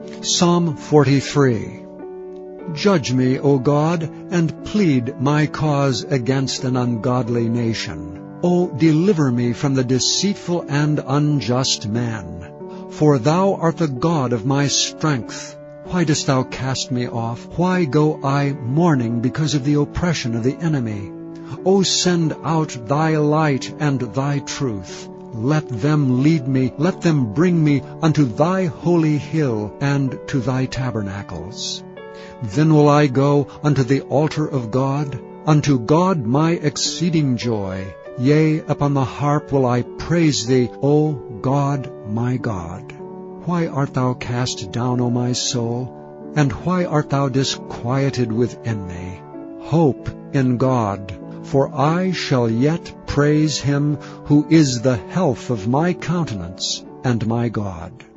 Psalm 43. Judge me, O God, and plead my cause against an ungodly nation. O deliver me from the deceitful and unjust man. For thou art the God of my strength. Why dost thou cast me off? Why go I mourning because of the oppression of the enemy? O send out thy light and thy truth. Let them lead me, let them bring me unto thy holy hill and to thy tabernacles. Then will I go unto the altar of God, unto God my exceeding joy. Yea, upon the harp will I praise thee, O God, my God. Why art thou cast down, O my soul? And why art thou disquieted within me? Hope in God, for I shall yet praise him who is the health of my countenance and my God.